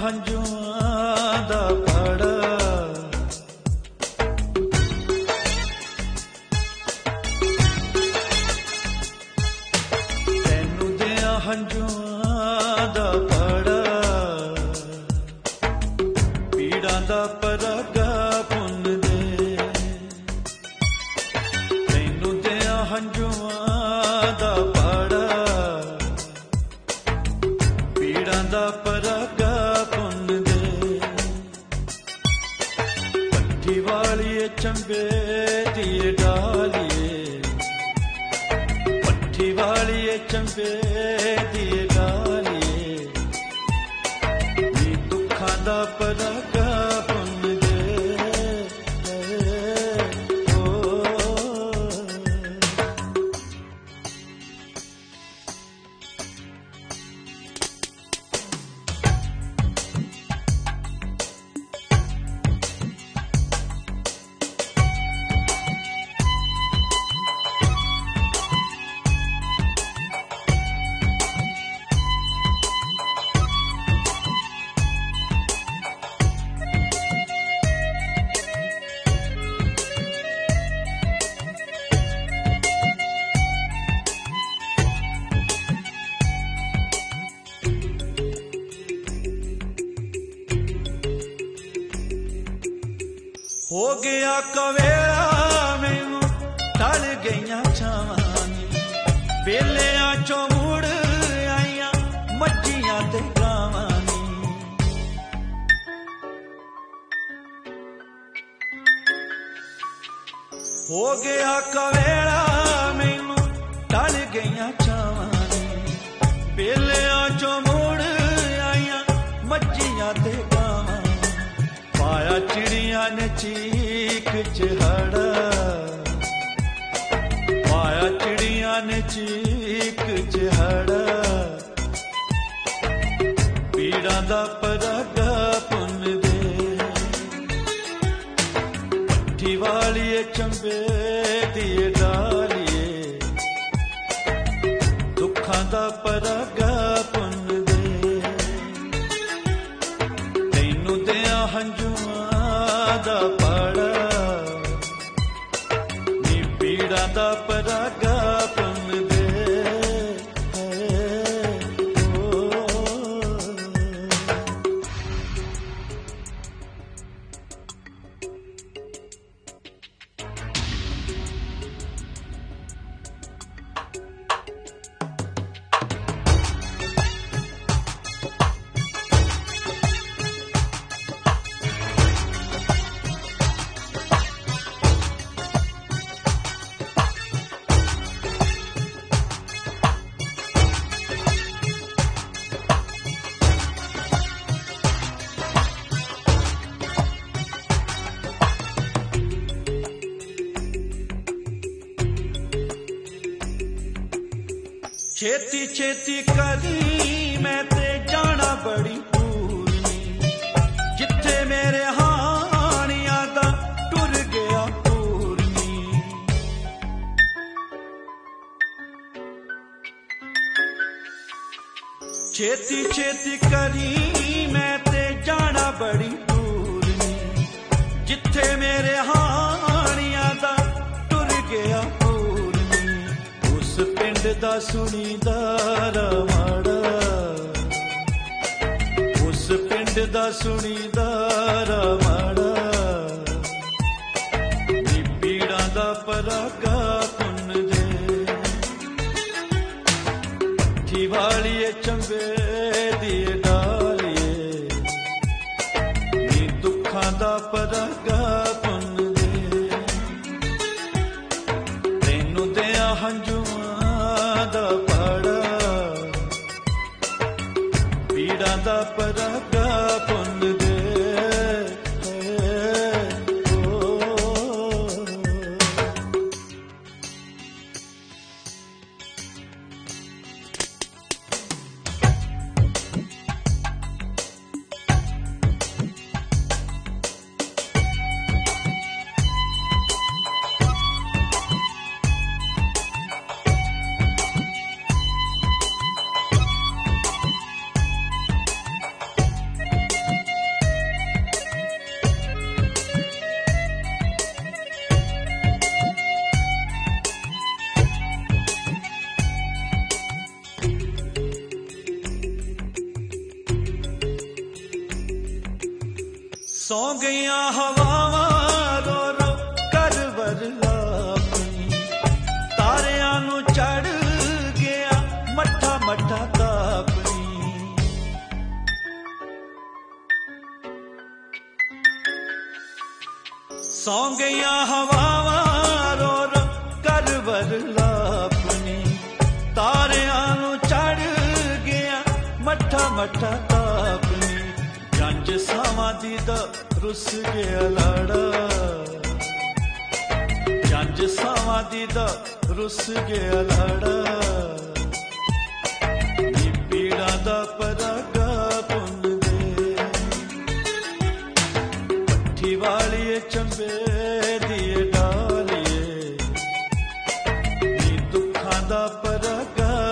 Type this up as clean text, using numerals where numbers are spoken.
ਹੰਝੂਆਂ ਦਾ ਪਾੜਾ ਤੈਨੂੰ ਦਿਆਂ ਹੰਝੂਆਂ ਦਾ ਪਾੜਾ ਪੀੜਾਂ ਦਾ ਪਰਾਗਾ ਪੁੰਨ ਦੇ ਤੈਨੂੰ ਦਿਆਂ ਹੰਝੂਆਂ ਦਾ ਪਾੜਾ ਪੀੜਾਂ ਦਾ ਪਰਾਗਾ ਪੁੰਨ ਦੇ ਪੱਠੀ ਵਾਲੀਏ ਚੰਬੇ ਦੀਏ ਡਾਲੀਏ ਪੱਠੀ ਵਾਲੀਏ ਚੰਬੇ ਦੀਏ ਡਾਲੀਏ ਨੀ ਦੁੱਖਾਂ ਦਾ ਪਰਾਗਾ ਪੁੰਨ ਦੇ ਹੋ ਗਿਆ ਕਵੇਲਾ ਮੈਨੂੰ ਢਲ ਗਈਆਂ ਛਾਵਾਂ ਨੀ ਵੇਲਿਆਂ ਚੋਂ ਮੁੜ ਆਈਆਂ ਮੱਝੀਆਂ ਤੇ ਗਾਵਾਂ ਨੀ ਹੋ ਗਿਆ ਕਵੇਲਾ ਮੈਨੂੰ ਢਲ ਗਈਆਂ ਛਾਵਾਂ ਨੀ ਵੇਲਿਆਂ ਚੋਂ ਮੁੜ ਆਈਆਂ ਮੱਝੀਆਂ ਤੇ ਗਾਵਾਂ ਪਾਇਆ ਚਿੜੀਆਂ ਨੇ ਚੀਕ ਚਿਹਾੜਾ ਪਾਇਆ ਚਿੜੀਆਂ ਨੇ ਚੀਕ ਚਿਹਾੜਾ ਪੀੜਾਂ ਦਾ ਪਰਾਗਾ ਪੁੰਨ ਦੇ ਪੱਠੀ ਵਾਲੀਏ ਚੰਬੇ ਦੀਏ ਡਾਲੀਏ ਦੁੱਖਾਂ ਦਾ ਪਰਾਗਾ ਪੁੰਨ ਦੇ ਤੈਨੂੰ ਦਿਆਂ ਹੰਝੂਆਂ ਦਾ ਪਾੜਾ ਨੀ ਪੀੜਾਂ ਦਾ ਪਰਾਗਾ ਪੁੰਨ ਦੇ ਛੇਤੀ ਛੇਤੀ ਕਦੀ ਮੈਂ ਤੇ ਜਾਣਾ ਬੜੀ ਪੂਰਨੀ ਜਿੱਥੇ ਮੇਰੇ ਹਾਣੀਆਂ ਦਾ ਟੁਰ ਗਿਆ ਪੂਰਨੀ ਛੇਤੀ ਛੇਤੀ ਕਦੀ ਮੈਂ ਤੇ ਜਾਣਾ ਬੜੀ ਪੂਰਨੀ ਜਿੱਥੇ ਮੇਰੇ ਹਾਣੀਆਂ ਦਾ ਟੁਰ ਗਿਆ ਪਿੰਡ ਦਾ ਸੁਣੀਦਾ ਮਾੜਾ ਉਸ ਪਿੰਡ ਦਾ ਸੁਣੀਦਾ ਮਾੜਾ ਨੀ ਪੀੜਾਂ ਦਾ ਪਰਾਗਾ ਪੁੰਨ ਦੇ ਪੱਠੀ ਵਾਲੀਏ ਚੰਬੇ ਦੀਏ ਡਾਲੀਏ ਨੀ ਦੁੱਖਾਂ ਦਾ ਪਰਾਗਾ ਪੁੰਨ ਦੇ ਤੈਨੂੰ ਦਿਆਂ ਹੰਝੂਆਂ ਦਾ ਪਾੜਾ ਪੀੜਾਂ ਦਾ ਪਰਾਗਾ ਪੁੰਨ ਦੇ ਸੌ ਗਈਆਂ ਹਵਾਵਾਂ ਰੋ ਰੋ ਕਰ ਵਰਲਾਪਣੀ, ਤਾਰਿਆਂ ਨੂੰ ਚੜ ਗਿਆ ਮੱਠਾ ਮੱਠਾ ਤਾਪਣੀ। ਸੌ ਗਈਆਂ ਹਵਾਵਾਂ ਰੋ ਰੋ ਕਰ ਵਰਲਾਪਣੀ, ਤਾਰਿਆਂ ਨੂੰ ਚੜ ਗਿਆ ਮੱਠਾ ਮੱਠਾ ਤਾਪਣੀ। ਜੰਝ ਸਾਵਾਂ ਦੀ ਦਾ ਰੁੱਸ ਗਿਆ ਲਾੜਾ, ਜੰਝ ਸਾਵਾਂ ਦੀ ਦਾ ਰੁੱਸ ਗਿਆ ਲਾੜਾ। ਨੀ ਪੀੜਾਂ ਦਾ ਪਰਾਗਾ ਪੁੰਨ ਦੇ, ਪੱਠੀ ਵਾਲੀਏ ਚੰਬੇ ਦੀਏ ਡਾਲੀਏ। ਨੀ ਦੁੱਖਾਂ ਦਾ ਪਰਾਗਾ